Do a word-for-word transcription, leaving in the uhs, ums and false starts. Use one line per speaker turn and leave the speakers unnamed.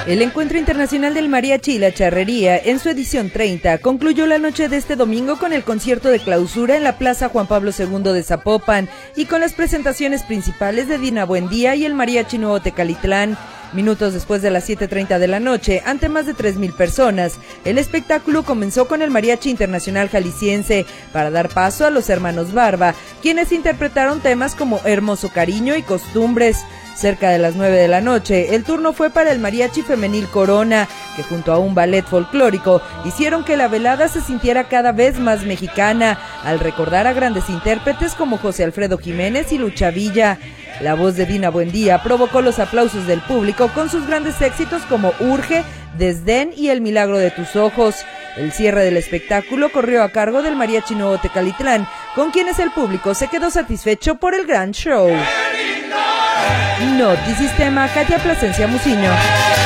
El Encuentro Internacional del Mariachi y la Charrería, en su edición treinta, concluyó la noche de este domingo con el concierto de clausura en la Plaza Juan Pablo segundo de Zapopan y con las presentaciones principales de Dina Buendía y el Mariachi Nuevo Tecalitlán. Minutos después de las siete treinta de la noche, ante más de tres mil personas, el espectáculo comenzó con el Mariachi Internacional Jalisciense para dar paso a los hermanos Barba, quienes interpretaron temas como Hermoso Cariño y Costumbres. Cerca de las nueve de la noche, el turno fue para el Mariachi Femenil Corona, que junto a un ballet folclórico hicieron que la velada se sintiera cada vez más mexicana, al recordar a grandes intérpretes como José Alfredo Jiménez y Lucha Villa. La voz de Dina Buendía provocó los aplausos del público con sus grandes éxitos como Urge, Desdén y El Milagro de tus Ojos. El cierre del espectáculo corrió a cargo del Mariachi Nuevo Tecalitlán, con quienes el público se quedó satisfecho por el gran show. Notisistema, Katia Plasencia Muciño.